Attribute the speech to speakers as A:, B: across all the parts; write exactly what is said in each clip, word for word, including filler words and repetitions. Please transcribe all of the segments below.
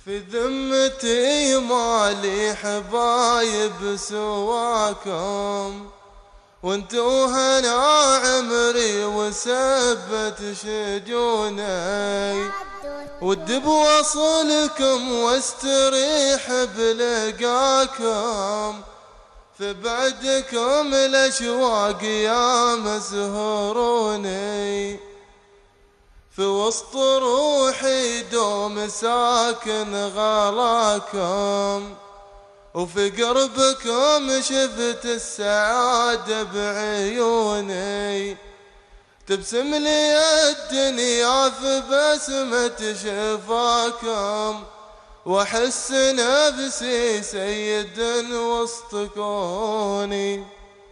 A: في ذمتي مالي حبايب سواكم، وانتو هنا عمري وسبت شجوني، ودي بوصلكم واستريح بلقاكم، في بعدكم الاشواق يا مسهروني، في وسط روحي دوم ساكن غلاكم، وفي قربكم شفت السعادة بعيوني، تبسم لي الدنيا في بسمة شفاكم، واحس نفسي سيد وسط كوني،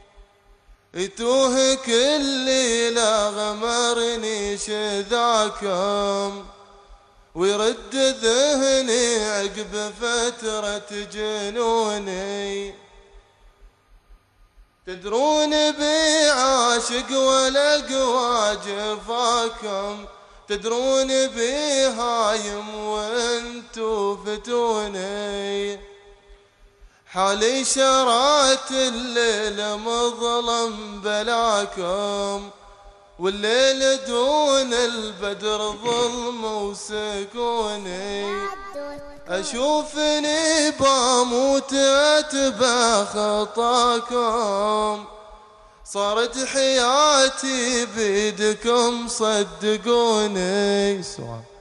A: يتوه كل ليلة غمرني شذاكم، ويرد ذهني عقب فترة جنوني، تدرون بي عاشق ولا قوى جفاكم، تدرون بي هايم وانتو فتوني، حالي شرات الليل مظلم بلاكم، والليل دون البدر ظلم وسكوني، أشوفني باموت أتبع خطاكم، صارت حياتي بيدكم صدقوني.